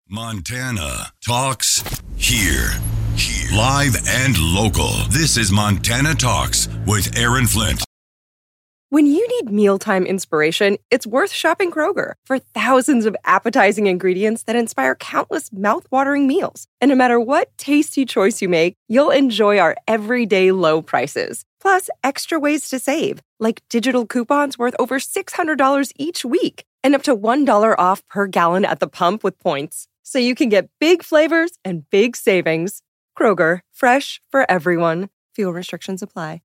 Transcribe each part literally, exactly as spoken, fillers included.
Montana Talks here. Here. Live and local. This is Montana Talks with Aaron Flint. When you need mealtime inspiration, it's worth shopping Kroger for thousands of appetizing ingredients that inspire countless mouth-watering meals. And no matter what tasty choice you make, you'll enjoy our everyday low prices. Plus, extra ways to save, like digital coupons worth over six hundred dollars each week and up to one dollar off per gallon at the pump with points. So you can get big flavors and big savings. Kroger, fresh for everyone. Fuel restrictions apply.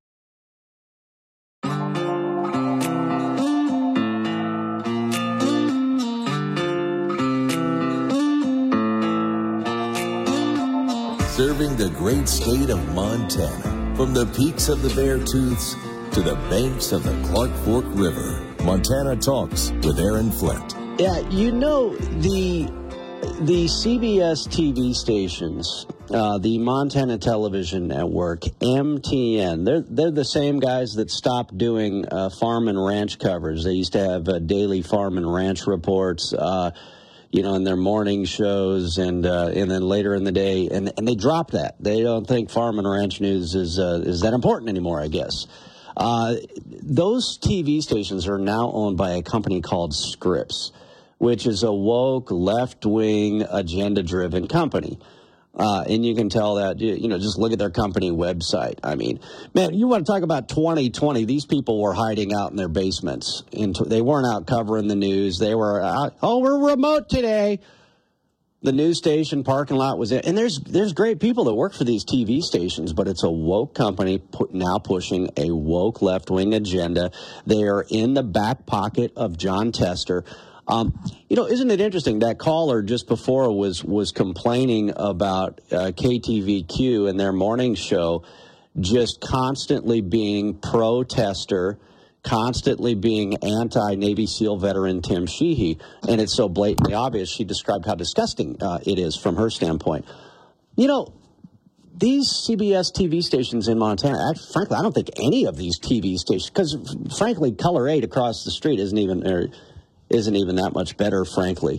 Serving the great state of Montana, from the peaks of the Beartooths to the banks of the Clark Fork River. Montana Talks with Aaron Flint. Yeah, you know, the the C B S T V stations, uh, the Montana Television Network, M T N, they're, they're the same guys that stopped doing uh, farm and ranch covers. They used to have uh, daily farm and ranch reports, uh, you know, in their morning shows, and uh, and then later in the day, and and they dropped that. They don't think farm and ranch news is uh, is that important anymore, I guess. Uh, those T V stations are now owned by a company called Scripps, which is a woke, left-wing, agenda-driven company. Uh, and you can tell that, you know, just look at their company website. I mean, man, you want to talk about twenty twenty, these people were hiding out in their basements. They weren't out covering the news. They were out, oh, we're remote today. The news station parking lot was in. And there's there's great people that work for these T V stations, but it's a woke company put, now pushing a woke left-wing agenda. They are in the back pocket of Jon Tester. Um, you know, isn't it interesting that caller just before was was complaining about uh, K T V Q and their morning show just constantly being pro-Tester, constantly being anti-Navy SEAL veteran Tim Sheehy, and it's so blatantly obvious. She described how disgusting uh, it is from her standpoint. You know, these C B S T V stations in Montana, actually, frankly, I don't think any of these T V stations, because frankly, Color eight across the street isn't even... Er, isn't even that much better, frankly.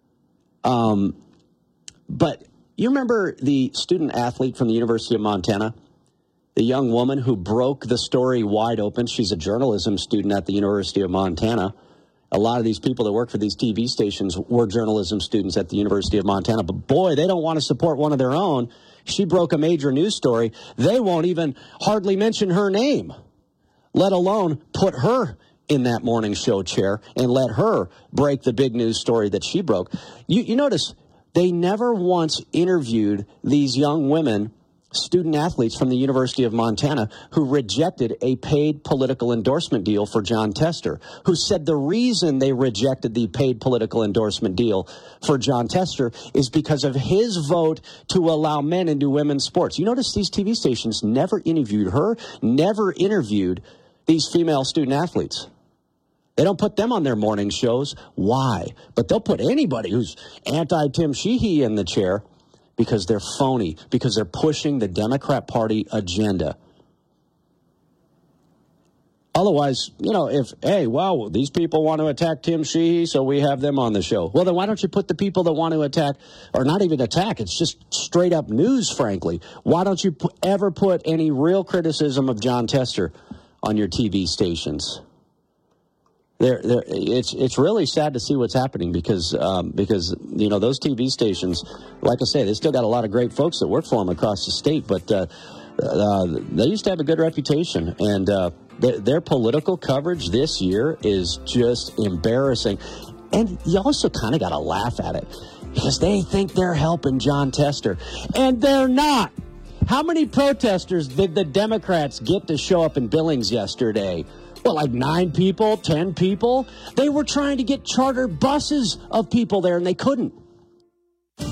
Um, but you remember the student athlete from the University of Montana, the young woman who broke the story wide open? She's a journalism student at the University of Montana. A lot of these people that work for these T V stations were journalism students at the University of Montana. But boy, they don't want to support one of their own. She broke a major news story. They won't even hardly mention her name, let alone put her in that morning show chair and let her break the big news story that she broke. You, you notice they never once interviewed these young women, student athletes from the University of Montana, who rejected a paid political endorsement deal for Jon Tester, who said the reason they rejected the paid political endorsement deal for Jon Tester is because of his vote to allow men into women's sports. You notice these T V stations never interviewed her, never interviewed these female student athletes. They don't put them on their morning shows. Why? But they'll put anybody who's anti-Tim Sheehy in the chair because they're phony, because they're pushing the Democrat Party agenda. Otherwise, you know, if, hey, well, these people want to attack Tim Sheehy, so we have them on the show. Well, then why don't you put the people that want to attack, or not even attack, it's just straight up news, frankly. Why don't you p- ever put any real criticism of Jon Tester on your T V stations? They're, they're, it's it's really sad to see what's happening because, um, because you know, those T V stations, like I say, they still got a lot of great folks that work for them across the state, but uh, uh, they used to have a good reputation, and uh, th- their political coverage this year is just embarrassing. And you also kind of got to laugh at it because they think they're helping Jon Tester, and they're not. How many protesters did the Democrats get to show up in Billings yesterday? Well, like nine people, ten people. They were trying to get chartered buses of people there, and they couldn't.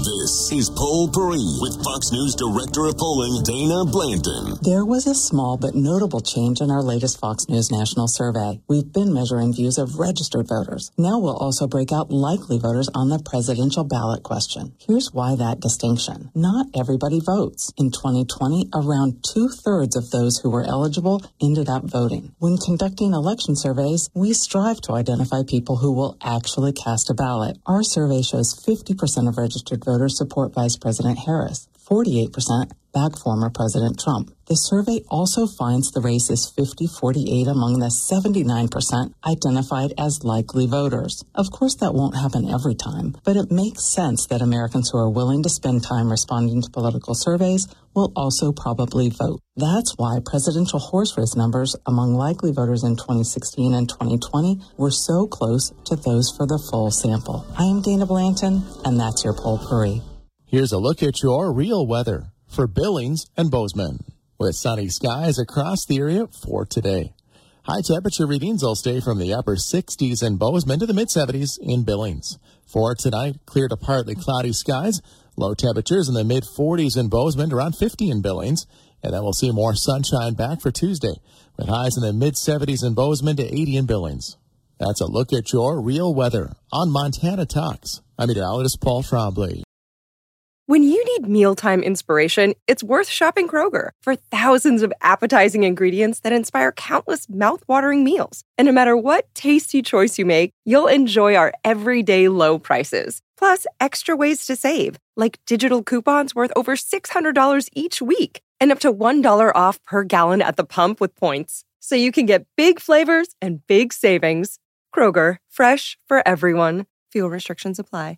This is Poll Paris with Fox News Director of Polling, Dana Blanton. There was a small but notable change in our latest Fox News National Survey. We've been measuring views of registered voters. Now we'll also break out likely voters on the presidential ballot question. Here's why that distinction. Not everybody votes. In twenty twenty, around two-thirds of those who were eligible ended up voting. When conducting election surveys, we strive to identify people who will actually cast a ballot. Our survey shows fifty percent of registered voters support Vice President Harris, forty-eight percent back former President Trump. The survey also finds the race is fifty forty-eight among the seventy-nine percent identified as likely voters. Of course, that won't happen every time, but it makes sense that Americans who are willing to spend time responding to political surveys will also probably vote. That's why presidential horse race numbers among likely voters in twenty sixteen and twenty twenty were so close to those for the full sample. I am Dana Blanton, and that's your Poll Paris. Here's a look at your real weather for Billings and Bozeman, with sunny skies across the area for today. High temperature readings will stay from the upper sixties in Bozeman to the mid-seventies in Billings. For tonight, clear to partly cloudy skies, low temperatures in the mid-forties in Bozeman to around fifty in Billings, and then we'll see more sunshine back for Tuesday, with highs in the mid-seventies in Bozeman to eighty in Billings. That's a look at your real weather on Montana Talks. I'm meteorologist Paul Trombley. When you need mealtime inspiration, it's worth shopping Kroger for thousands of appetizing ingredients that inspire countless mouth-watering meals. And no matter what tasty choice you make, you'll enjoy our everyday low prices. Plus, extra ways to save, like digital coupons worth over six hundred dollars each week and up to one dollar off per gallon at the pump with points. So you can get big flavors and big savings. Kroger, fresh for everyone. Fuel restrictions apply.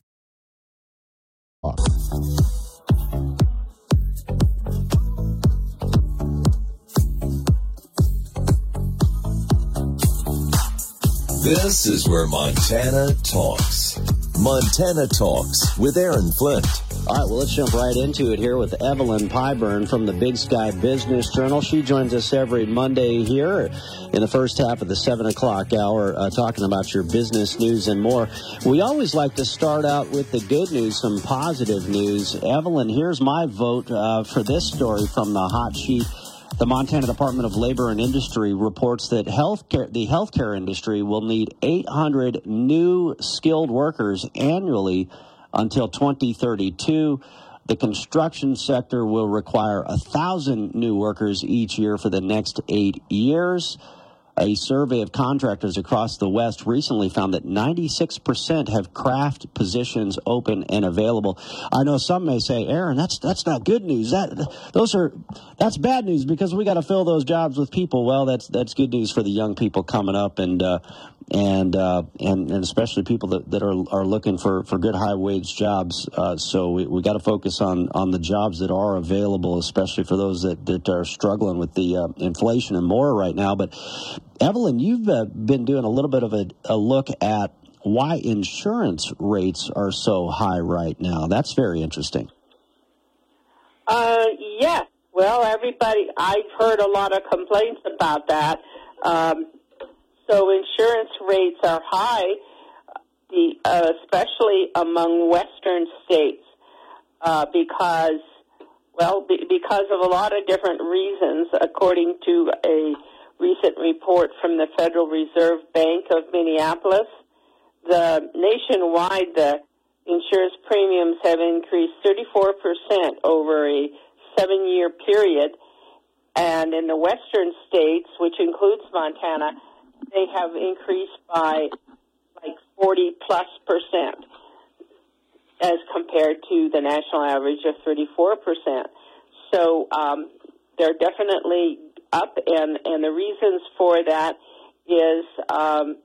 This is where Montana talks. Montana Talks with Aaron Flint. All right, well, let's jump right into it here with Evelyn Pyburn from the Big Sky Business Journal. She joins us every Monday here in the first half of the seven o'clock hour, uh, talking about your business news and more. We always like to start out with the good news, some positive news. Evelyn, here's my vote uh, for this story from the hot sheet. The Montana Department of Labor and Industry reports that healthcare, the healthcare industry will need eight hundred new skilled workers annually until twenty thirty-two. The construction sector will require one thousand new workers each year for the next eight years. A survey of contractors across the West recently found that ninety-six percent have craft positions open and available. I know some may say, Aaron, that's that's not good news. That those are that's bad news because we got to fill those jobs with people. Well, that's that's good news for the young people coming up and uh, and, uh, and and especially people that, that are are looking for, for good high wage jobs. Uh, so we we got to focus on on the jobs that are available, especially for those that, that are struggling with the uh, inflation and more right now. But Evelyn, you've uh, been doing a little bit of a, a look at why insurance rates are so high right now. That's very interesting. Uh, yes. Well, everybody, I've heard a lot of complaints about that. Um, so insurance rates are high, the, uh, especially among western states, uh, because, well, be, because of a lot of different reasons, according to a recent report from the Federal Reserve Bank of Minneapolis. The nationwide, the insurance premiums have increased thirty-four percent over a seven-year period, and in the western states, which includes Montana, they have increased by like forty plus percent as compared to the national average of thirty-four percent. So um, they're definitely up, and, and the reasons for that is um,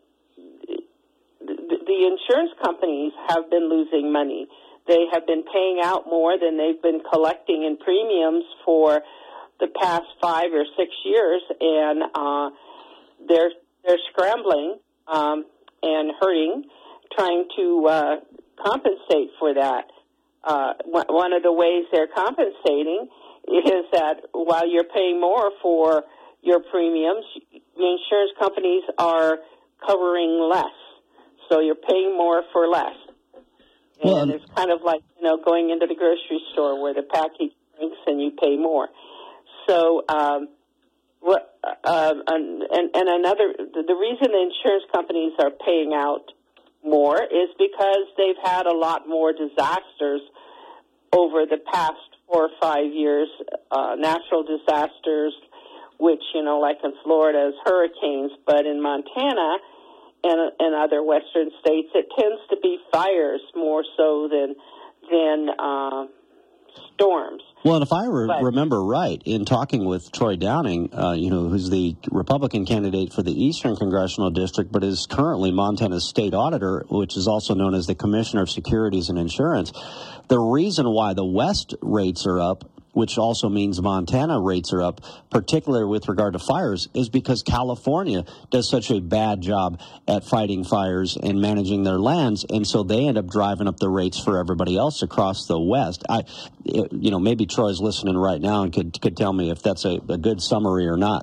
the, the insurance companies have been losing money. They have been paying out more than they've been collecting in premiums for the past five or six years, and uh, they're they're scrambling um, and hurting, trying to uh, compensate for that. Uh, one of the ways they're compensating is that while you're paying more for your premiums, the insurance companies are covering less. So you're paying more for less. And Well, it's kind of like, you know, going into the grocery store where the package shrinks and you pay more. So, um, what, uh, and, and another, the reason the insurance companies are paying out more is because they've had a lot more disasters over the past four or five years, uh, natural disasters, which, you know, like in Florida is hurricanes, but in Montana and, and other western states, it tends to be fires more so than, than uh, storms. Well, and if I re- But- remember right, in talking with Troy Downing, uh, you know, who's the Republican candidate for the Eastern Congressional District, but is currently Montana's state auditor, which is also known as the Commissioner of Securities and Insurance, the reason why the West rates are up, which also means Montana rates are up, particularly with regard to fires, is because California does such a bad job at fighting fires and managing their lands, and so they end up driving up the rates for everybody else across the West. I, you know, maybe Troy's listening right now and could could tell me if that's a, a good summary or not.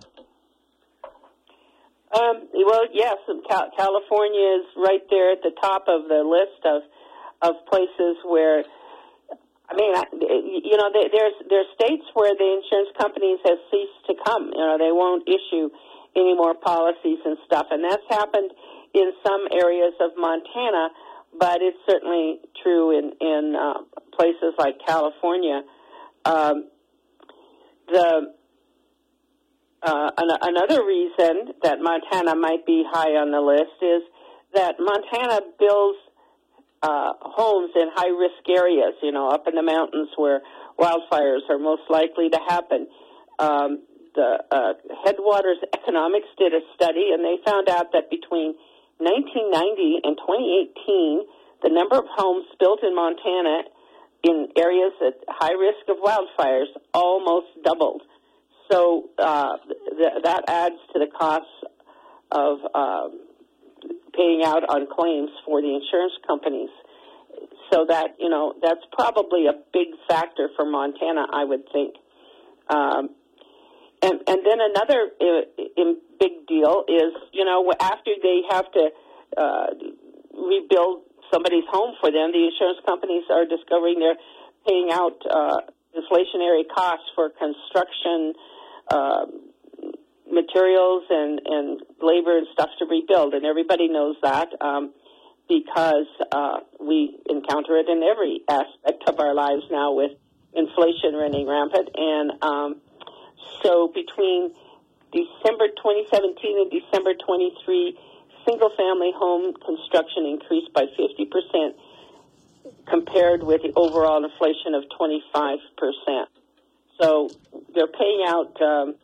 Um, well, yes, Cal- California is right there at the top of the list of of places where, I mean, you know, there's there's states where the insurance companies have ceased to come. You know, they won't issue any more policies and stuff, and that's happened in some areas of Montana, but it's certainly true in in uh, places like California. Um, the uh, an- another reason that Montana might be high on the list is that Montana builds Uh, homes in high-risk areas, you know, up in the mountains where wildfires are most likely to happen. Um, the uh, Headwaters Economics did a study, and they found out that between nineteen ninety and twenty eighteen, the number of homes built in Montana in areas at high risk of wildfires almost doubled. So uh, th- that adds to the costs of uh, paying out on claims for the insurance companies. So that, you know, that's probably a big factor for Montana, I would think. Um, and, and then another uh, big deal is, you know, after they have to uh, rebuild somebody's home for them, the insurance companies are discovering they're paying out uh, inflationary costs for construction, uh, materials and, and labor and stuff to rebuild, and everybody knows that um, because uh, we encounter it in every aspect of our lives now with inflation running rampant. And um, so between December twenty seventeen and December twenty-three, single-family home construction increased by fifty percent compared with the overall inflation of twenty-five percent. So they're paying out Um,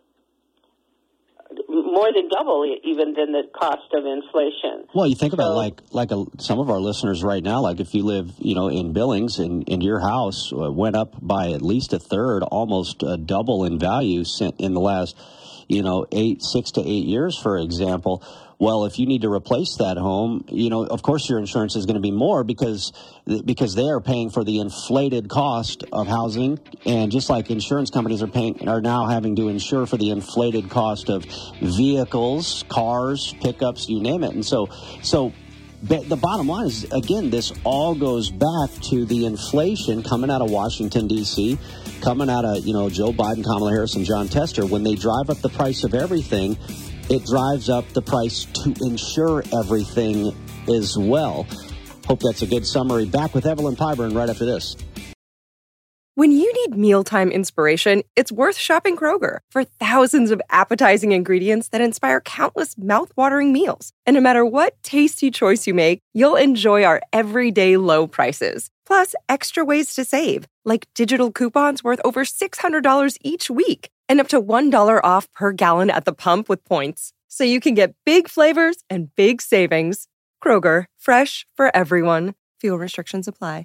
more than double even than the cost of inflation. Well, you think about So- like like a, some of our listeners right now, like if you live, you know, in Billings and, and your house went up by at least a third, almost uh, double in value in the last, you know, eight, six to eight years, for example. Well, if you need to replace that home, you know, of course your insurance is going to be more because because they are paying for the inflated cost of housing, and just like insurance companies are paying are now having to insure for the inflated cost of vehicles, cars, pickups, you name it. And so so the bottom line is, again, this all goes back to the inflation coming out of Washington, D C, coming out of, you know, Joe Biden, Kamala Harris, and John Tester. When they drive up the price of everything, it drives up the price to insure everything as well. Hope that's a good summary. Back with Evelyn Pyburn right after this. When you need mealtime inspiration, it's worth shopping Kroger for thousands of appetizing ingredients that inspire countless mouthwatering meals. And no matter what tasty choice you make, you'll enjoy our everyday low prices. Plus, extra ways to save, like digital coupons worth over six hundred dollars each week and up to one dollar off per gallon at the pump with points. So you can get big flavors and big savings. Kroger, fresh for everyone. Fuel restrictions apply.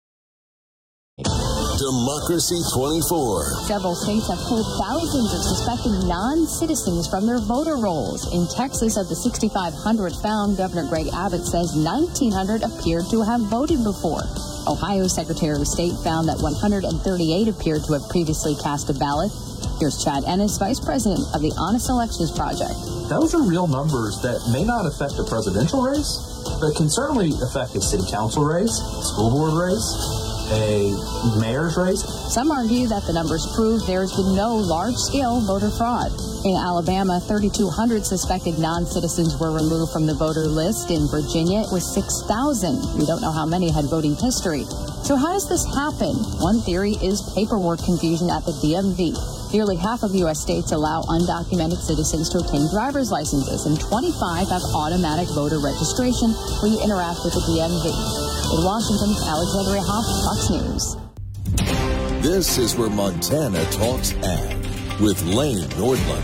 Democracy twenty-four. Several states have pulled thousands of suspected non-citizens from their voter rolls. In Texas, of the sixty-five hundred found, Governor Greg Abbott says nineteen hundred appeared to have voted before. Ohio's Secretary of State found that one hundred thirty-eight appeared to have previously cast a ballot. Here's Chad Ennis, Vice President of the Honest Elections Project. Those are real numbers that may not affect a presidential race, but can certainly affect a city council race, a school board race, a mayor's race. Some argue that the numbers prove there's been no large-scale voter fraud. In Alabama, thirty-two hundred suspected non-citizens were removed from the voter list. In Virginia, it was six thousand. We don't know how many had voting history. So how does this happen? One theory is paperwork confusion at the D M V. Nearly half of U S states allow undocumented citizens to obtain driver's licenses, and twenty-five have automatic voter registration when you interact with the D M V. In Washington, Alexandria Hoff, Fox News. This is where Montana Talks Ag with Lane Nordlund.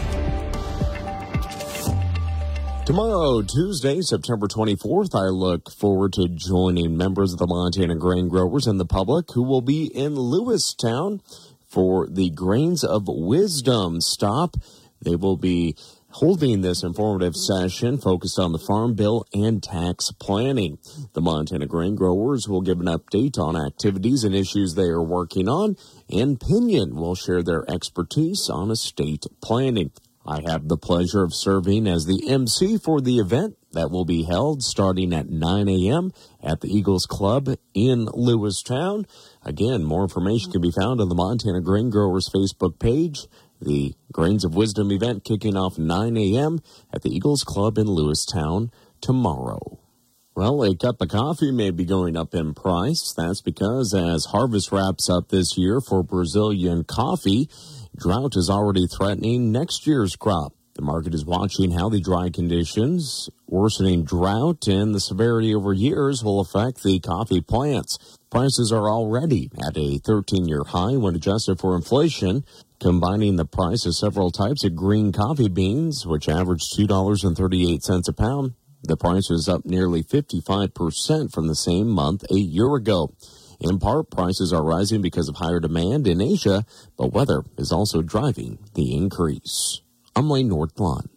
Tomorrow, Tuesday, September twenty-fourth, I look forward to joining members of the Montana grain growers and the public who will be in Lewistown for the Grains of Wisdom stop. They will be holding this informative session focused on the Farm Bill and tax planning. The Montana grain growers will give an update on activities and issues they are working on, and Pinion will share their expertise on estate planning. I have the pleasure of serving as the M C for the event that will be held starting at nine a.m. at the Eagles Club in Lewistown. Again, more information can be found on the Montana Grain Growers Facebook page. The Grains of Wisdom event kicking off nine a.m. at the Eagles Club in Lewistown tomorrow. Well, a cup of coffee may be going up in price. That's because as harvest wraps up this year for Brazilian coffee, drought is already threatening next year's crop. The market is watching how the dry conditions, worsening drought, and the severity over years will affect the coffee plants. Prices are already at a thirteen-year high when adjusted for inflation. Combining the price of several types of green coffee beans, which average two dollars and thirty-eight cents a pound, the price is up nearly fifty-five percent from the same month a year ago. In part, prices are rising because of higher demand in Asia, but weather is also driving the increase. I'm Lane Nordlund.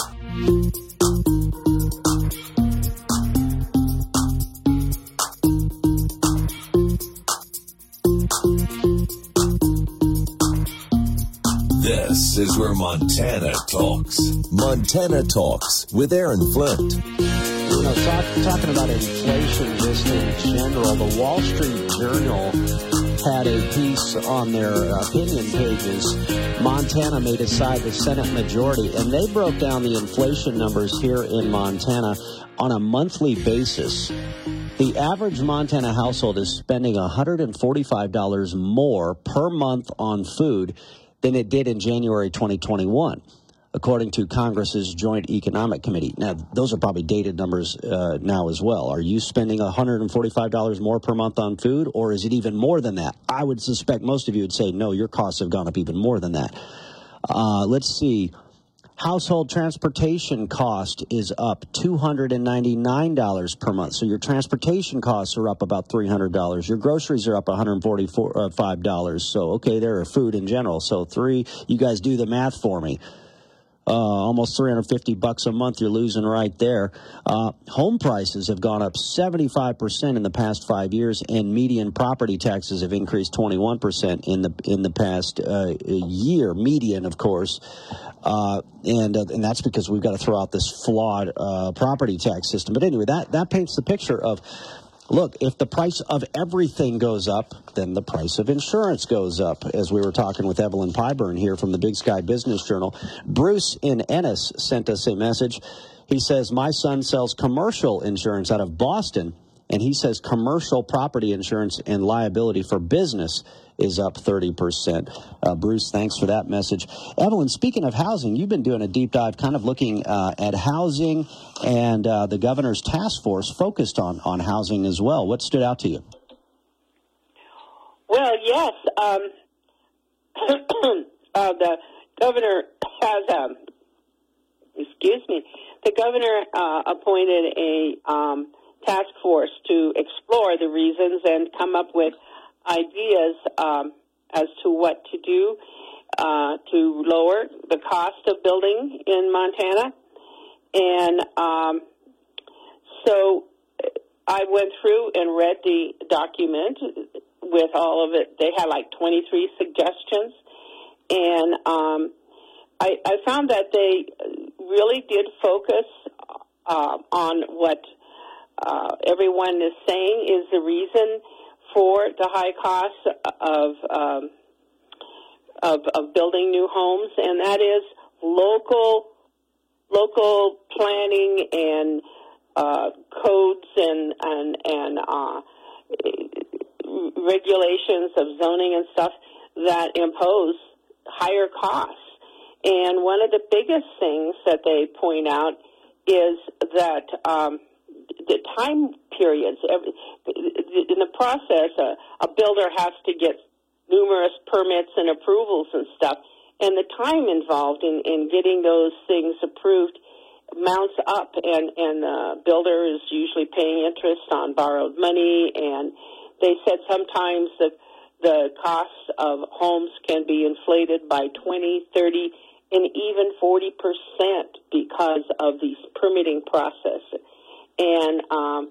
This is where Montana talks. Montana Talks with Aaron Flint. You know, talk, talking about inflation just in general, the Wall Street Journal had a piece on their opinion pages. Montana may decide the Senate majority, and they broke down the inflation numbers here in Montana on a monthly basis. The average Montana household is spending one hundred forty-five dollars more per month on food than it did in January twenty twenty-one, according to Congress's Joint Economic Committee. Now, those are probably dated numbers uh, now as well. Are you spending one hundred forty-five dollars more per month on food, or is it even more than that? I would suspect most of you would say, no, your costs have gone up even more than that. Uh, let's see. Household transportation cost is up two hundred ninety-nine dollars per month. So your transportation costs are up about three hundred dollars. Your groceries are up one hundred forty-five dollars. So, okay, there are food in general. So three, you guys do the math for me. Uh, almost three hundred fifty bucks a month you're losing right there. Uh, home prices have gone up seventy-five percent in the past five years, and median property taxes have increased twenty-one percent in the in the past uh, year. Median, of course. Uh, and uh, and that's because we've got to throw out this flawed uh, property tax system. But anyway, that, that paints the picture of, look, if the price of everything goes up, then the price of insurance goes up, as we were talking with Evelyn Pyburn here from the Big Sky Business Journal. Bruce in Ennis sent us a message. He says, my son sells commercial insurance out of Boston, and he says commercial property insurance and liability for business is up thirty percent. Uh, Bruce, thanks for that message. Evelyn, speaking of housing, you've been doing a deep dive kind of looking uh, at housing, and uh, the governor's task force focused on, on housing as well. What stood out to you? Well, yes. Um, uh, the governor has, um, excuse me, the governor uh, appointed a um, task force to explore the reasons and come up with ideas um, as to what to do uh, to lower the cost of building in Montana. And um, so I went through and read the document with all of it. They had like twenty-three suggestions, and um, I, I found that they really did focus uh, on what uh, everyone is saying is the reason for the high cost of, um, of of building new homes, and that is local local planning and uh, codes and and and uh, regulations of zoning and stuff that impose higher costs. And one of the biggest things that they point out is that um, the time periods. Every, in the process, a, a builder has to get numerous permits and approvals and stuff, and the time involved in, in getting those things approved mounts up, and, and the builder is usually paying interest on borrowed money, and they said sometimes the, the costs of homes can be inflated by twenty, thirty, and even forty percent because of these permitting processes. And um,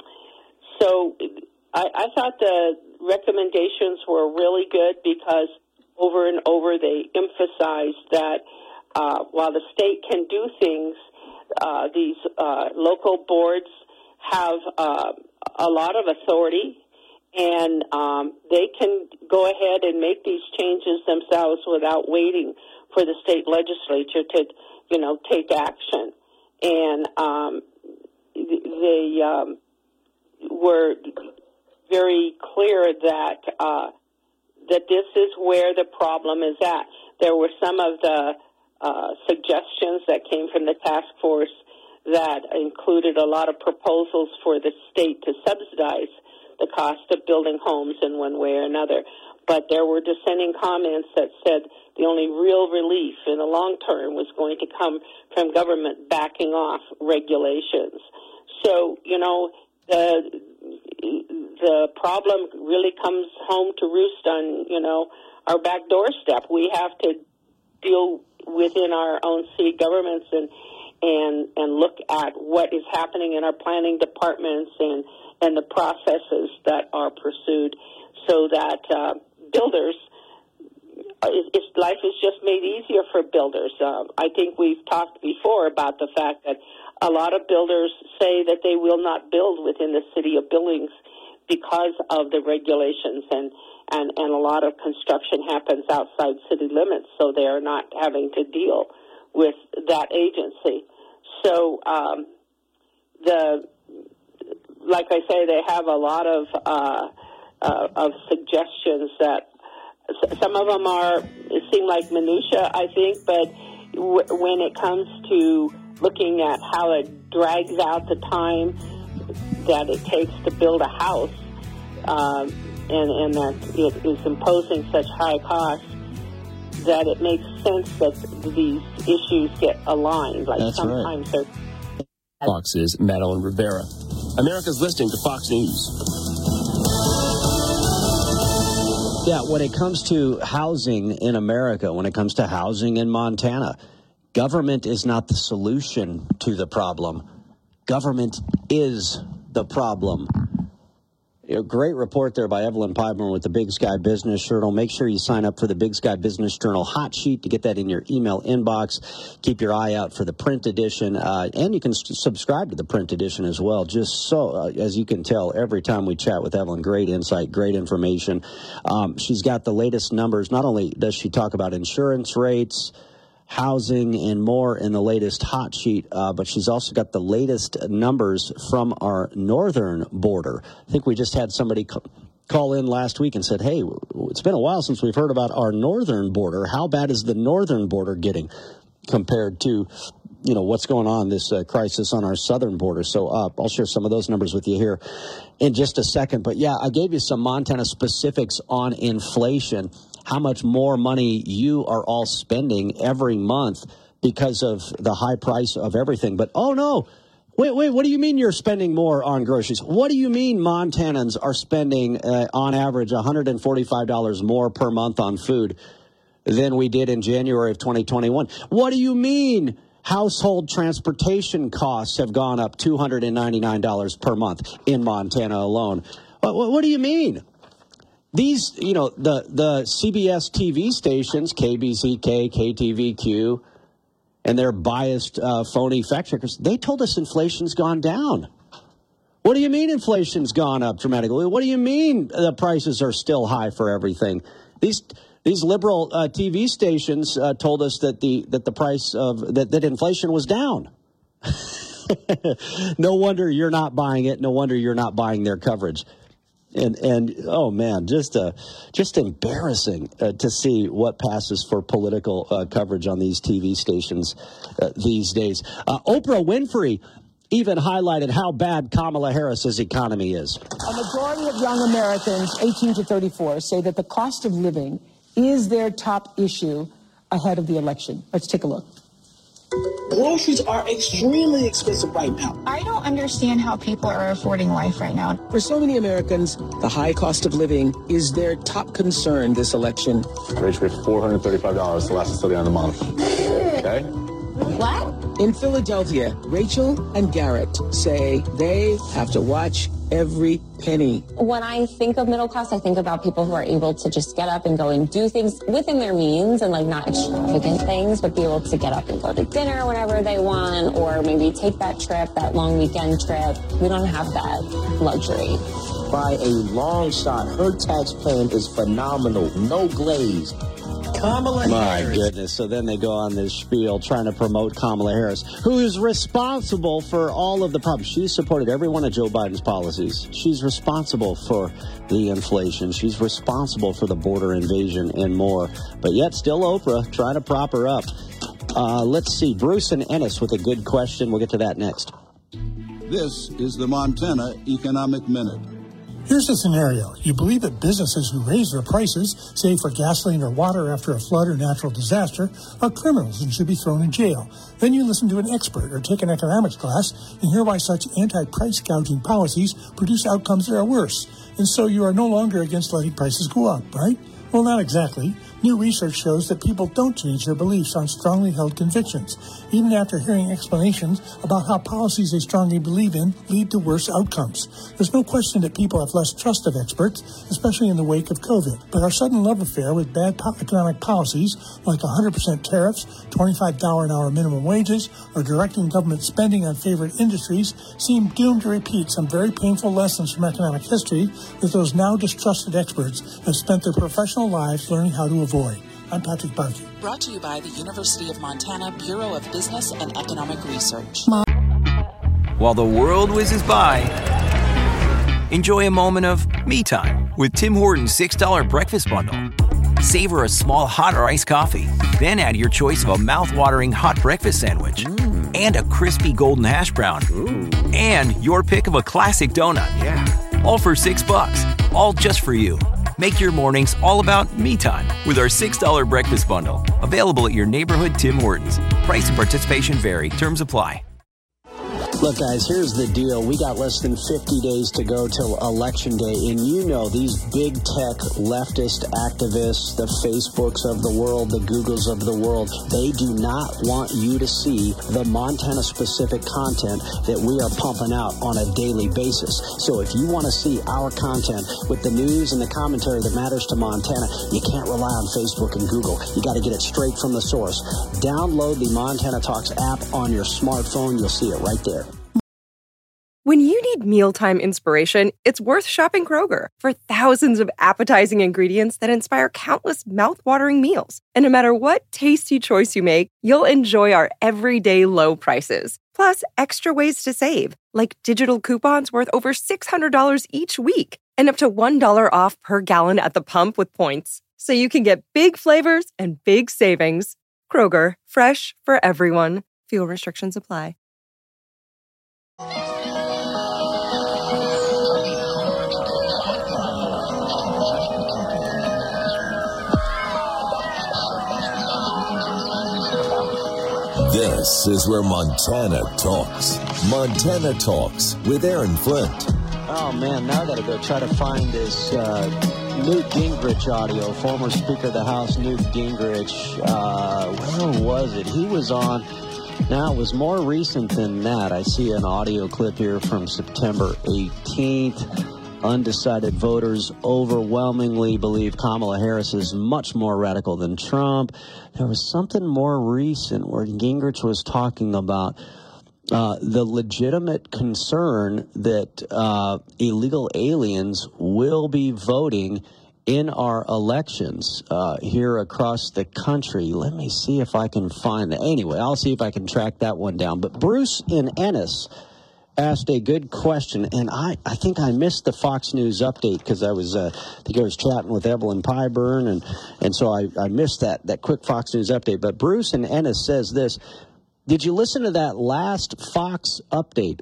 so I, I thought the recommendations were really good because over and over they emphasized that uh, while the state can do things, uh, these uh, local boards have uh, a lot of authority, and um, they can go ahead and make these changes themselves without waiting for the state legislature to, you know, take action. And um, they um, were very clear that uh, that this is where the problem is at. There were some of the uh, suggestions that came from the task force that included a lot of proposals for the state to subsidize the cost of building homes in one way or another. But there were dissenting comments that said the only real relief in the long term was going to come from government backing off regulations. So, you know, the the problem really comes home to roost on, you know, our back doorstep. We have to deal within our own city governments and and and look at what is happening in our planning departments and and the processes that are pursued, so that uh, builders, if life is just made easier for builders. Uh, I think we've talked before about the fact that a lot of builders say that they will not build within the city of Billings because of the regulations, and, and, and a lot of construction happens outside city limits, so they are not having to deal with that agency. So um, the like I say, they have a lot of uh, uh, of suggestions that some of them are seem like minutia, I think, but w- when it comes to looking at how it drags out the time that it takes to build a house, um, and, and that it is imposing such high costs, that it makes sense that these issues get aligned. Like That's sometimes right. they're... Fox's Madeline Rivera. America's listening to Fox News. Yeah, when it comes to housing in America, when it comes to housing in Montana, government is not the solution to the problem. Government is the problem. A great report there by Evelyn Piedmore with the Big Sky Business Journal. Make sure you sign up for the Big Sky Business Journal hot sheet to get that in your email inbox. Keep your eye out for the print edition, uh, and you can s- subscribe to the print edition as well. Just so, uh, as you can tell, every time we chat with Evelyn, great insight, great information. Um, she's got the latest numbers. Not only does she talk about insurance rates, housing, and more in the latest hot sheet, uh, but she's also got the latest numbers from our northern border. I think we just had somebody c- call in last week and said, hey, it's been a while since we've heard about our northern border. How bad is the northern border getting compared to, you know, what's going on, this uh, crisis on our southern border? So uh, I'll share some of those numbers with you here in just a second. But yeah, I gave you some Montana specifics on inflation, how much more money you are all spending every month because of the high price of everything. But, oh, no, wait, wait, what do you mean you're spending more on groceries? What do you mean Montanans are spending, uh, on average, one hundred forty-five dollars more per month on food than we did in January of twenty twenty-one? What do you mean Household transportation costs have gone up two hundred ninety-nine dollars per month in Montana alone. What, what, what do you mean? These, you know, the, the C B S T V stations, K B C K, K T V Q, and their biased uh, phony fact checkers, they told us inflation's gone down. What do you mean inflation's gone up dramatically? What do you mean the prices are still high for everything? These these liberal uh, T V stations uh, told us that the that the price of that, that inflation was down. No wonder you're not buying it. No wonder you're not buying their coverage. And, and oh, man, just uh, just embarrassing uh, to see what passes for political uh, coverage on these T V stations uh, these days. Uh, Oprah Winfrey even highlighted how bad Kamala Harris's economy is. A majority of young Americans, eighteen to thirty-four, say that the cost of living is their top issue ahead of the election. Let's take a look. Groceries are extremely expensive right now. I don't understand how people are affording life right now. For so many Americans, the high cost of living is their top concern this election. Rates for four hundred thirty-five dollars the last study on the month. Okay? What? In Philadelphia, Rachel and Garrett say they have to watch every penny. When I think of middle class, I think about people who are able to just get up and go and do things within their means and like not extravagant things, but be able to get up and go to dinner whenever they want, or maybe take that trip, that long weekend trip. We don't have that luxury. By a long shot, her tax plan is phenomenal. No glaze. Kamala My Harris. goodness. So then they go on this spiel trying to promote Kamala Harris, who is responsible for all of the problems. She's supported every one of Joe Biden's policies. She's responsible for the inflation. She's responsible for the border invasion and more. But yet still Oprah trying to prop her up. Uh, let's see. Bruce and Ennis with a good question. We'll get to that next. This is the Montana Economic Minute. Here's the scenario. You believe that businesses who raise their prices, say for gasoline or water after a flood or natural disaster, are criminals and should be thrown in jail. Then you listen to an expert or take an economics class and hear why such anti-price gouging policies produce outcomes that are worse. And so you are no longer against letting prices go up, right? Well, not exactly. New research shows that people don't change their beliefs on strongly held convictions, even after hearing explanations about how policies they strongly believe in lead to worse outcomes. There's no question that people have less trust of experts, especially in the wake of COVID. But our sudden love affair with bad po- economic policies, like one hundred percent tariffs, twenty-five dollars an hour minimum wages, or directing government spending on favorite industries, seem doomed to repeat some very painful lessons from economic history that those now distrusted experts have spent their professional lives learning how to avoid. I'm Patrick Barkey. Brought to you by the University of Montana Bureau of Business and Economic Research. While the world whizzes by, enjoy a moment of me time with Tim Hortons six dollar breakfast bundle. Savor a small hot or iced coffee, then add your choice of a mouth-watering hot breakfast sandwich mm. and a crispy golden hash brown. Ooh. And your pick of a classic donut. Yeah. All for six bucks, all just for you. Make your mornings all about me time with our six dollar breakfast bundle. Available at your neighborhood Tim Hortons. Price and participation vary. Terms apply. Look, guys, here's the deal. We got less than fifty days to go till Election Day, and you know these big tech leftist activists, the Facebooks of the world, the Googles of the world, they do not want you to see the Montana-specific content that we are pumping out on a daily basis. So if you want to see our content with the news and the commentary that matters to Montana, you can't rely on Facebook and Google. You got to get it straight from the source. Download the Montana Talks app on your smartphone. You'll see it right there. When you need mealtime inspiration, it's worth shopping Kroger for thousands of appetizing ingredients that inspire countless mouth-watering meals. And no matter what tasty choice you make, you'll enjoy our everyday low prices. Plus, extra ways to save, like digital coupons worth over six hundred dollars each week and up to one dollar off per gallon at the pump with points. So you can get big flavors and big savings. Kroger, fresh for everyone. Fuel restrictions apply. This is where Montana talks. Montana Talks with Aaron Flint. Oh, man, now I got to go try to find this uh, Newt Gingrich audio, former Speaker of the House Newt Gingrich. Uh, where was it? He was on Now, it was more recent than that. I see an audio clip here from September eighteenth. Undecided voters overwhelmingly believe Kamala Harris is much more radical than Trump. There was something more recent where Gingrich was talking about uh, the legitimate concern that uh, illegal aliens will be voting in our elections uh, here across the country. Let me see if I can find that. Anyway, I'll see if I can track that one down. But Bruce in Ennis asked a good question, and I, I think I missed the Fox News update because I was uh, I think I was chatting with Evelyn Pyburn, and and so I, I missed that that quick Fox News update. But Bruce in Ennis says this: did you listen to that last Fox update?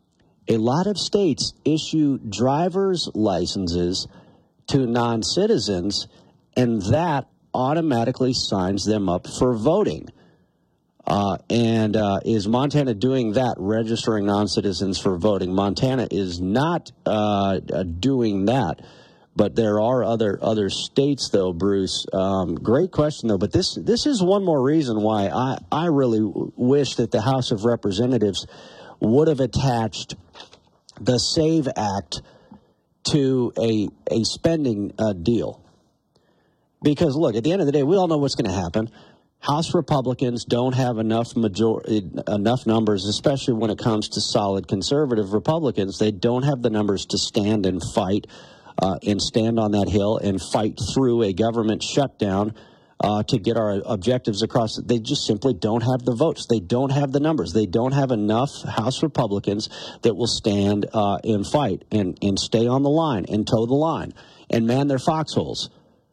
A lot of states issue driver's licenses to non-citizens, and that automatically signs them up for voting. Uh, and uh, is Montana doing that, registering non-citizens for voting? Montana is not uh, doing that, but there are other other states, though, Bruce. Um, great question, though. But this this is one more reason why I, I really w- wish that the House of Representatives would have attached the SAVE Act to a a spending uh, deal. Because, look, at the end of the day, we all know what's going to happen. House Republicans don't have enough major- enough numbers, especially when it comes to solid conservative Republicans. They don't have the numbers to stand and fight uh, and stand on that hill and fight through a government shutdown uh, to get our objectives across. They just simply don't have the votes. They don't have the numbers. They don't have enough House Republicans that will stand uh, and fight and, and stay on the line and toe the line and man their foxholes.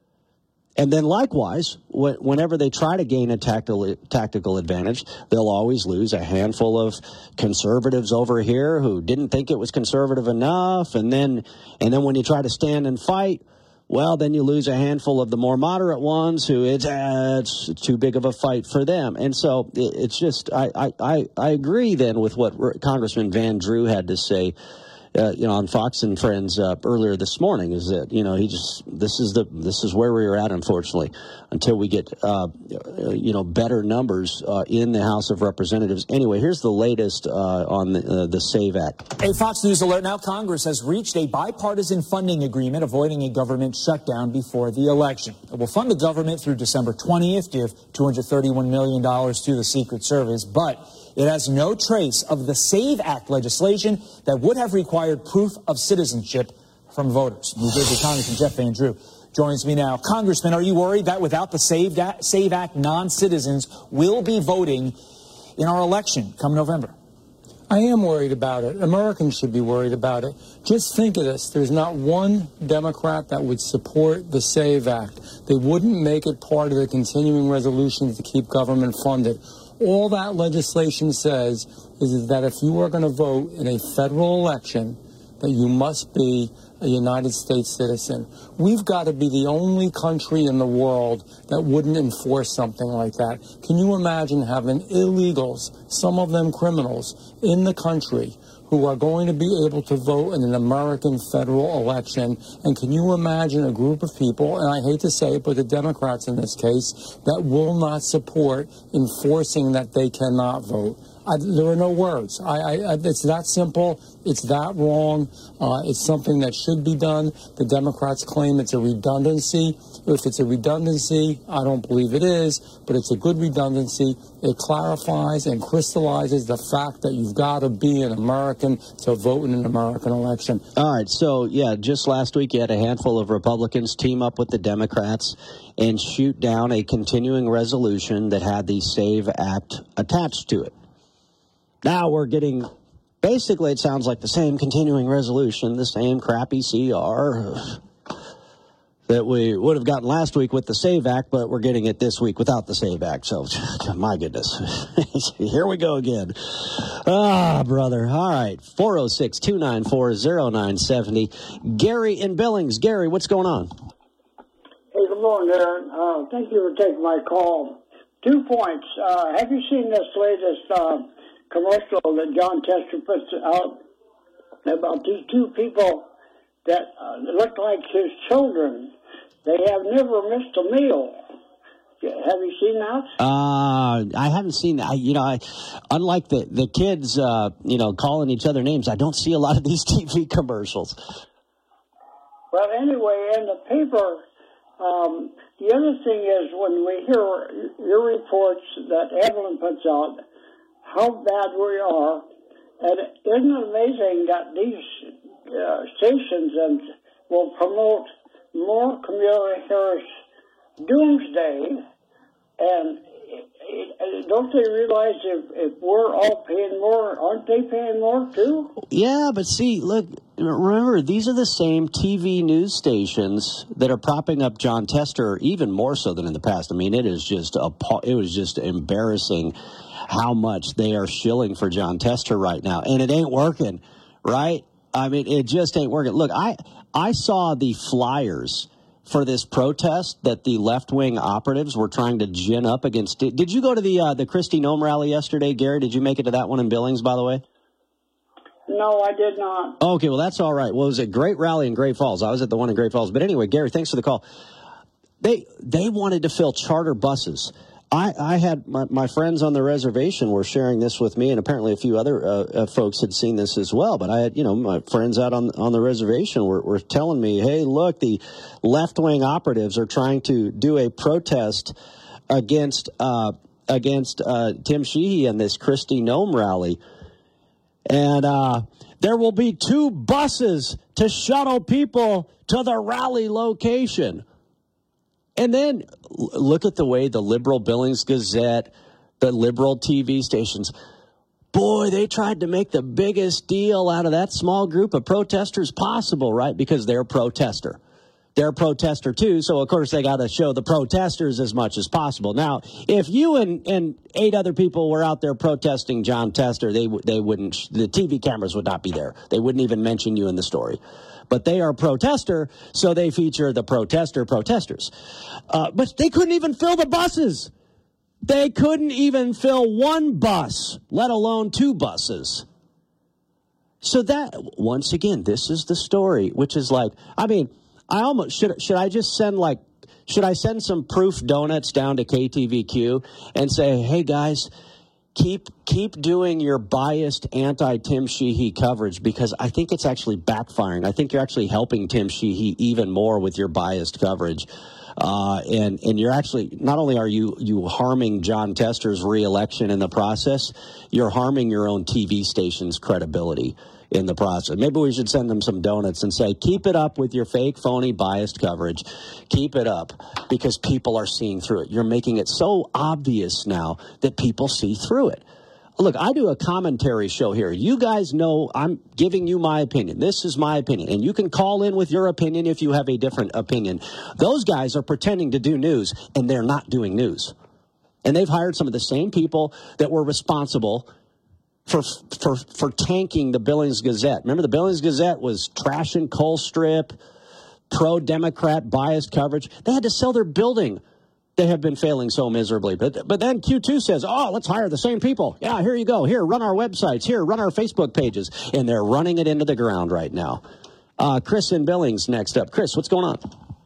And then likewise, wh- whenever they try to gain a tactical, tactical advantage, they'll always lose a handful of conservatives over here who didn't think it was conservative enough. And then, and then when you try to stand and fight, well, then you lose a handful of the more moderate ones who it's, uh, it's too big of a fight for them. And so it, it's just, I, I, I, I agree then with what Congressman Van Drew had to say Uh, you know, on Fox and Friends uh, earlier this morning, is that, you know, he just, this is the, this is where we are at, unfortunately, until we get, uh, you know, better numbers uh, in the House of Representatives. Anyway, here's the latest uh, on the, uh, the SAVE Act. A Fox News alert now. Congress has reached a bipartisan funding agreement avoiding a government shutdown before the election. It will fund the government through December twentieth, give two hundred thirty-one million dollars to the Secret Service, but it has no trace of the SAVE Act legislation that would have required proof of citizenship from voters. New Jersey Congressman Jeff Van Drew joins me now. Congressman, are you worried that without the SAVE Act, SAVE Act, non-citizens will be voting in our election come November? I am worried about it. Americans should be worried about it. Just think of this. There's not one Democrat that would support the SAVE Act. They wouldn't make it part of the continuing resolution to keep government funded. All that legislation says is that if you are going to vote in a federal election, that you must be a United States citizen. We've got to be the only country in the world that wouldn't enforce something like that. Can you imagine having illegals, some of them criminals, in the country who are going to be able to vote in an American federal election? And can you imagine a group of people, and I hate to say it, but the Democrats in this case, that will not support enforcing that they cannot vote? I, there are no words. I, I, it's that simple. It's that wrong. Uh, it's something that should be done. The Democrats claim it's a redundancy. If it's a redundancy, I don't believe it is, but it's a good redundancy. It clarifies and crystallizes the fact that you've got to be an American to vote in an American election. All right. So, yeah, just last week you had a handful of Republicans team up with the Democrats and shoot down a continuing resolution that had the SAVE Act attached to it. Now we're getting, basically it sounds like the same continuing resolution, the same crappy C R that we would have gotten last week with the SAVE Act, but we're getting it this week without the SAVE Act. So, my goodness, here we go again. Ah, brother. All right, four oh six, two nine four, oh nine seven oh. Gary in Billings. Gary, what's going on? Hey, good morning, Aaron. Uh, thank you for taking my call. Two points. Uh, have you seen this latest uh, commercial that John Tester puts out about these two people that uh, look like his children? They have never missed a meal. Have you seen that? Uh, I haven't seen that. I, you know, I, unlike the, the kids, uh, you know, calling each other names, I don't see a lot of these T V commercials. Well, anyway, in the paper, um, the other thing is when we hear your reports that Evelyn puts out, how bad we are, and isn't it amazing that these uh, stations and will promote more Kamala Harris doomsday, and don't they realize if, if we're all paying more, aren't they paying more too? Yeah, but see, look, remember, these are the same T V news stations that are propping up Jon Tester even more so than in the past. I mean, it is just a, it was just embarrassing how much they are shilling for Jon Tester right now, and it ain't working, right? I mean, it just ain't working. Look, I I saw the flyers for this protest that the left-wing operatives were trying to gin up against. Did you go to the uh, the Kristi Noem rally yesterday, Gary? Did you make it to that one in Billings, by the way? No, I did not. Okay, well, that's all right. Well, it was a great rally in Great Falls. I was at the one in Great Falls. But anyway, Gary, thanks for the call. They they wanted to fill charter buses. I, I had my, my friends on the reservation were sharing this with me, and apparently a few other uh, uh, folks had seen this as well. But I had, you know, my friends out on on the reservation were, were telling me, hey, look, the left-wing operatives are trying to do a protest against uh, against uh, Tim Sheehy and this Kristi Noem rally. And uh, there will be two buses to shuttle people to the rally location. And then look at the way the liberal Billings Gazette, the liberal T V stations, boy, they tried to make the biggest deal out of that small group of protesters possible, right? Because they're protester. They're a protester, too, so, of course, they got to show the protesters as much as possible. Now, if you and, and eight other people were out there protesting Jon Tester, they, they wouldn't, the T V cameras would not be there. They wouldn't even mention you in the story. But they are a protester, so they feature the protester protesters. Uh, but they couldn't even fill the buses. They couldn't even fill one bus, let alone two buses. So that, once again, this is the story, which is like, I mean, I almost, should, should I just send like, should I send some proof donuts down to K T V Q and say, hey, guys, Keep keep doing your biased anti-Tim Sheehy coverage, because I think it's actually backfiring. I think you're actually helping Tim Sheehy even more with your biased coverage. Uh, and, and you're actually, not only are you, you harming Jon Tester's reelection in the process, you're harming your own T V station's credibility in the process. Maybe we should send them some donuts and say, keep it up with your fake, phony, biased coverage. Keep it up, because people are seeing through it. You're making it so obvious now that people see through it. Look, I do a commentary show here. You guys know I'm giving you my opinion. This is my opinion, and you can call in with your opinion if you have a different opinion. Those guys are pretending to do news, and they're not doing news. And they've hired some of the same people that were responsible for for for tanking the Billings Gazette. Remember, the Billings Gazette was trashing Colstrip, pro-Democrat, biased coverage. They had to sell their building. They have been failing so miserably. But but then Q two says, oh, let's hire the same people. Yeah, here you go. Here, run our websites. Here, run our Facebook pages. And they're running it into the ground right now. Uh, Chris in Billings next up. Chris, what's going on?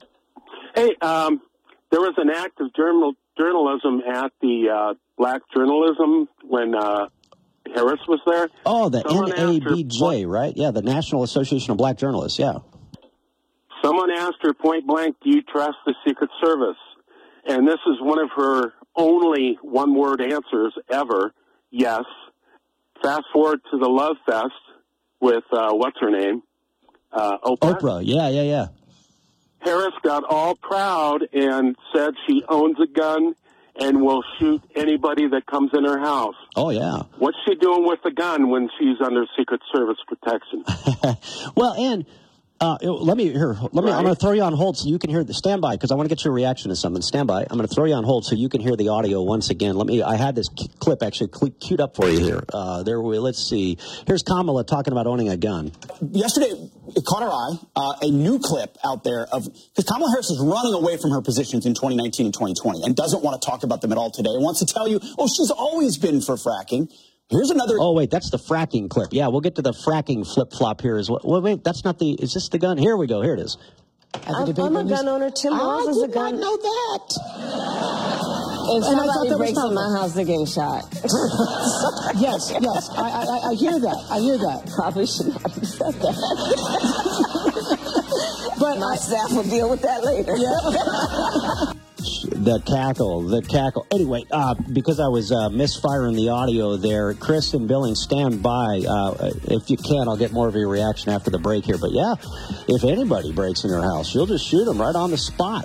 Hey, um, there was an act of journal, journalism at the uh, Black Journalism when uh, Harris was there. Oh, the Someone N A B J, her, right? Yeah, the National Association of Black Journalists, yeah. Someone asked her point blank, do you trust the Secret Service? And this is one of her only one-word answers ever, yes. Fast forward to the Love Fest with, uh, what's her name? Uh, Oprah. Oprah, yeah, yeah, yeah. Harris got all proud and said she owns a gun and will shoot anybody that comes in her house. Oh, yeah. What's she doing with the gun when she's under Secret Service protection? Well, and uh, let me here. Let me. Right. I'm going to throw you on hold so you can hear the stand by, because I want to get your reaction to something. Stand by. I'm going to throw you on hold so you can hear the audio once again. Let me. I had this clip actually queued up for you here. Uh, there we. Let's see. Here's Kamala talking about owning a gun. Yesterday, it caught our eye. Uh, a new clip out there of because Kamala Harris is running away from her positions in twenty nineteen and twenty twenty and doesn't want to talk about them at all today. Wants to tell you, oh, she's always been for fracking. Here's another. Oh, wait, that's the fracking clip. Yeah, we'll get to the fracking flip-flop here as well. Well, wait, that's not the. Is this the gun? Here we go. Here it is. I'm, I'm a gun owner. Tim Walz is a gun. I did not know that. If and I thought somebody that was breaks in powerful. my house, they're getting shot. Yes, yes, I, I, I hear that. I hear that. Probably should not have said that. But my I, staff will deal with that later. Yeah. The cackle, the cackle. Anyway, uh, because I was uh, misfiring the audio there, Chris and Billings, stand by. Uh, if you can, I'll get more of your reaction after the break here. But yeah, if anybody breaks in your house, you'll just shoot them right on the spot.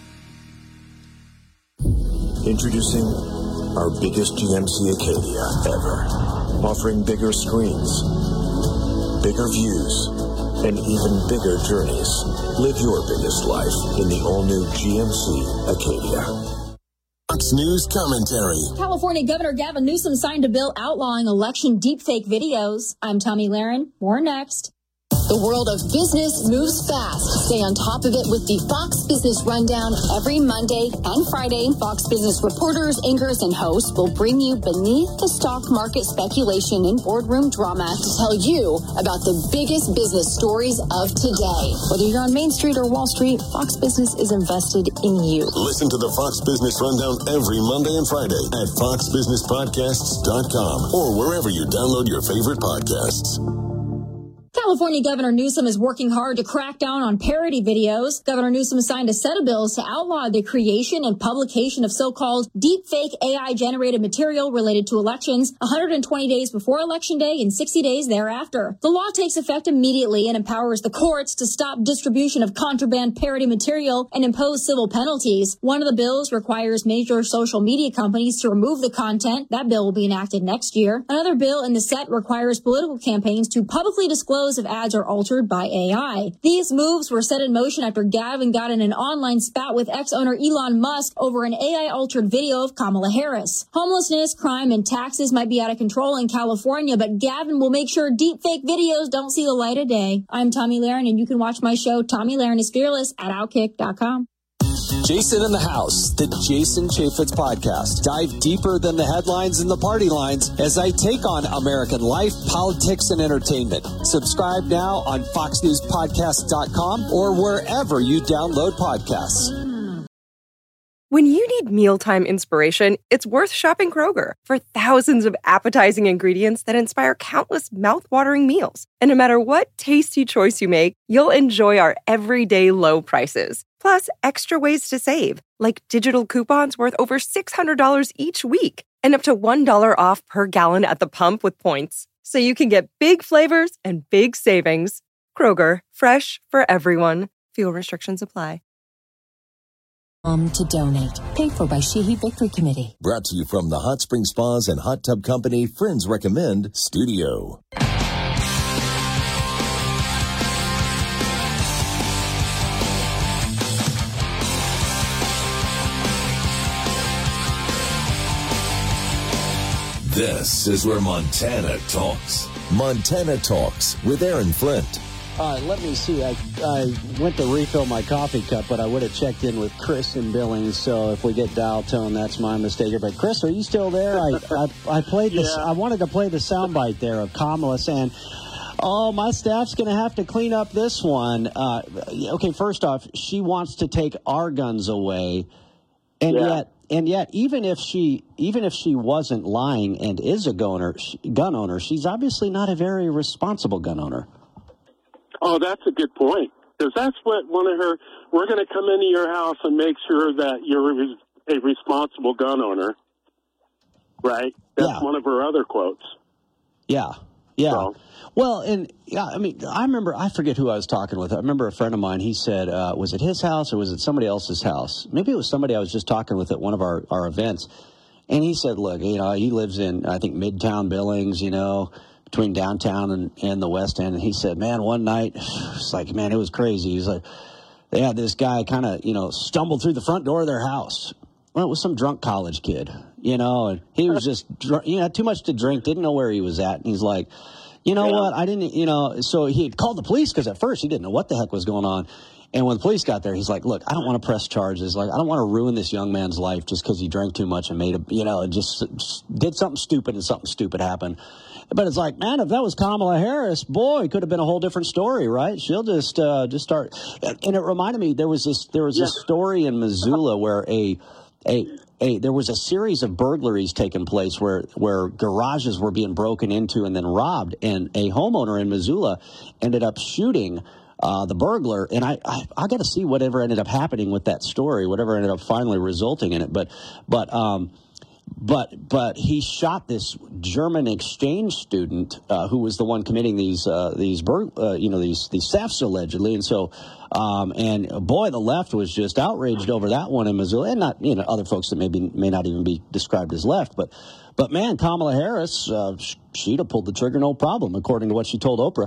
Introducing our biggest G M C Acadia ever. Offering bigger screens, bigger views, and even bigger journeys. Live your biggest life in the all-new G M C Acadia. Fox News commentary. California Governor Gavin Newsom signed a bill outlawing election deepfake videos. I'm Tommy Lahren. More next. The world of business moves fast. Stay on top of it with the Fox Business Rundown every Monday and Friday. Fox Business reporters, anchors, and hosts will bring you beneath the stock market speculation and boardroom drama to tell you about the biggest business stories of today. Whether you're on Main Street or Wall Street, Fox Business is invested in you. Listen to the Fox Business Rundown every Monday and Friday at fox business podcasts dot com or wherever you download your favorite podcasts. California Governor Newsom is working hard to crack down on parody videos. Governor Newsom signed a set of bills to outlaw the creation and publication of so-called deepfake A I-generated material related to elections one hundred twenty days before Election Day and sixty days thereafter. The law takes effect immediately and empowers the courts to stop distribution of contraband parody material and impose civil penalties. One of the bills requires major social media companies to remove the content. That bill will be enacted next year. Another bill in the set requires political campaigns to publicly disclose if ads are altered by A I. These moves were set in motion after Gavin got in an online spat with ex-owner Elon Musk over an A I-altered video of Kamala Harris. Homelessness, crime, and taxes might be out of control in California, but Gavin will make sure deepfake videos don't see the light of day. I'm Tommy Lahren, and you can watch my show, Tommy Lahren is Fearless, at outkick dot com. Jason in the House, the Jason Chaffetz podcast. Dive deeper than the headlines and the party lines as I take on American life, politics, and entertainment. Subscribe now on fox news podcast dot com or wherever you download podcasts. When you need mealtime inspiration, it's worth shopping Kroger for thousands of appetizing ingredients that inspire countless mouth-watering meals. And no matter what tasty choice you make, you'll enjoy our everyday low prices. Plus, extra ways to save, like digital coupons worth over six hundred dollars each week and up to one dollar off per gallon at the pump with points. So you can get big flavors and big savings. Kroger, fresh for everyone. Fuel restrictions apply. Um, to donate. Paid for by Sheehy Victory Committee. Brought to you from the Hot Spring Spas and Hot Tub Company Friends Recommend Studio. This is where Montana talks. Montana Talks with Aaron Flint. All right, let me see. I, I went to refill my coffee cup, but I would have checked in with Chris and Billings. So if we get dial tone, that's my mistake here. But Chris, are you still there? I I, I played this. Yeah. I wanted to play the soundbite there of Kamala saying, "Oh, my staff's going to have to clean up this one." Uh, okay, first off, she wants to take our guns away, and yeah. yet. And yet, even if she even if she wasn't lying and is a gun owner, gun owner, she's obviously not a very responsible gun owner. Oh, that's a good point. Because that's what one of her, we're going to come into your house and make sure that you're a responsible gun owner. Right? That's yeah. one of her other quotes. Yeah. Yeah. So. Well, and yeah, I mean, I remember, I forget who I was talking with. I remember a friend of mine, he said, uh, was it his house or was it somebody else's house? Maybe it was somebody I was just talking with at one of our, our events. And he said, look, you know, he lives in, I think, Midtown Billings, you know, between downtown and, and the West End. And he said, man, one night, it's like, man, it was crazy. He was like, they had this guy kind of, you know, stumbled through the front door of their house. Well, it was some drunk college kid, you know, and he was just, you know, too much to drink, didn't know where he was at. And he's like, you know yeah. what, I didn't, you know, so he had called the police because at first he didn't know what the heck was going on. And when the police got there, he's like, look, I don't want to press charges. Like, I don't want to ruin this young man's life just because he drank too much and made a, you know, just did something stupid and something stupid happened. But it's like, man, if that was Kamala Harris, boy, it could have been a whole different story, right? She'll just uh, just start. And it reminded me, there was this there was yeah. this story in Missoula where a a, a there was a series of burglaries taking place where, where garages were being broken into and then robbed, and a homeowner in Missoula ended up shooting uh, the burglar. And I, I, I got to see whatever ended up happening with that story, whatever ended up finally resulting in it. But, but, um, But but he shot this German exchange student uh, who was the one committing these uh, these bur- uh, you know these these thefts allegedly, and so um, and boy, the left was just outraged over that one in Missoula, and not you know other folks that maybe may not even be described as left, but but man, Kamala Harris, uh, she'd have pulled the trigger no problem, according to what she told Oprah.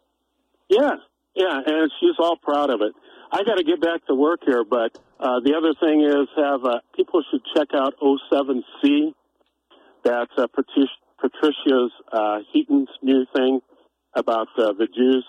Yeah, yeah, and she's all proud of it. I got to get back to work here, but uh, the other thing is have uh, people should check out oh seven C. That's uh, Patricia, Patricia's uh, Heaton's new thing about uh, the Jews.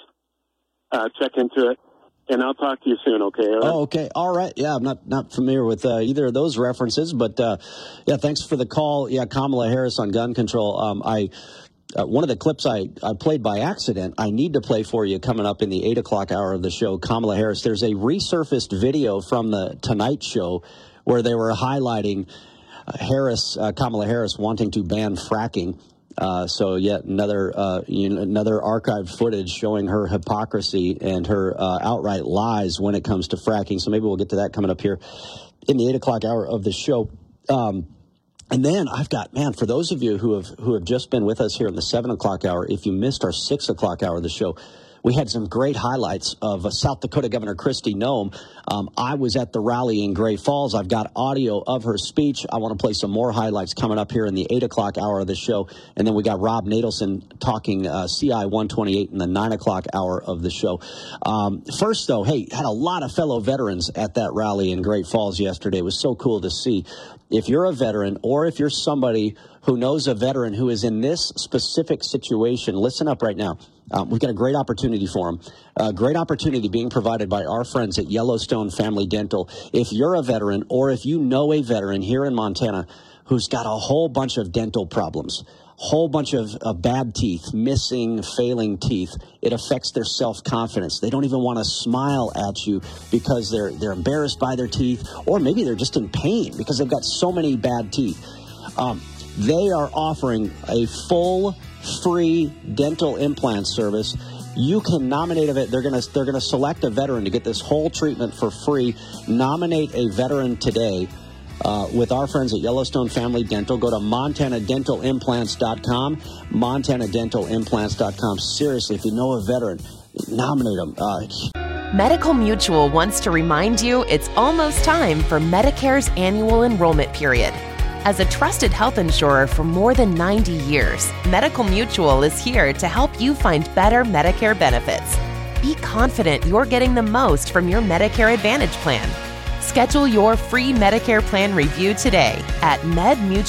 Uh, check into it, and I'll talk to you soon, okay, Aaron? Oh, okay. All right. Yeah, I'm not, not familiar with uh, either of those references, but, uh, yeah, thanks for the call. Yeah, Kamala Harris on gun control. Um, I... Uh, one of the clips I, I played by accident, I need to play for you coming up in the eight o'clock hour of the show, Kamala Harris. There's a resurfaced video from the Tonight Show where they were highlighting uh, Harris, uh, Kamala Harris wanting to ban fracking. Uh, so yet another uh, you know, another archived footage showing her hypocrisy and her uh, outright lies when it comes to fracking. So maybe we'll get to that coming up here in the eight o'clock hour of the show. Um, And then I've got, man, for those of you who have who have just been with us here in the seven o'clock hour, if you missed our six o'clock hour of the show, we had some great highlights of uh, South Dakota Governor Kristi Noem. Um, I was at the rally in Great Falls. I've got audio of her speech. I want to play some more highlights coming up here in the eight o'clock hour of the show. And then we got Rob Nadelson talking uh, C I one twenty-eight in the nine o'clock hour of the show. Um, first, though, hey, had a lot of fellow veterans at that rally in Great Falls yesterday. It was so cool to see. If you're a veteran, or if you're somebody who knows a veteran who is in this specific situation, listen up right now. Um, we've got a great opportunity for them. A great opportunity being provided by our friends at Yellowstone Family Dental. If you're a veteran, or if you know a veteran here in Montana who's got a whole bunch of dental problems, whole bunch of uh, bad teeth, missing, failing teeth, it affects their self-confidence. They don't even want to smile at you because they're they're embarrassed by their teeth, or maybe they're just in pain because they've got so many bad teeth. Um, they are offering a full, free dental implant service. You can nominate a vet. They're gonna they're gonna select a veteran to get this whole treatment for free. Nominate a veteran today. Uh, with our friends at Yellowstone Family Dental. Go to montana dental implants dot com, montana dental implants dot com. Seriously, if you know a veteran, nominate them. Uh, Medical Mutual wants to remind you it's almost time for Medicare's annual enrollment period. As a trusted health insurer for more than ninety years, Medical Mutual is here to help you find better Medicare benefits. Be confident you're getting the most from your Medicare Advantage plan. Schedule your free Medicare plan review today at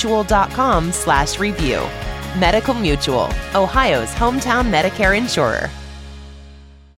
medmutual.com slash review. Medical Mutual, Ohio's hometown Medicare insurer.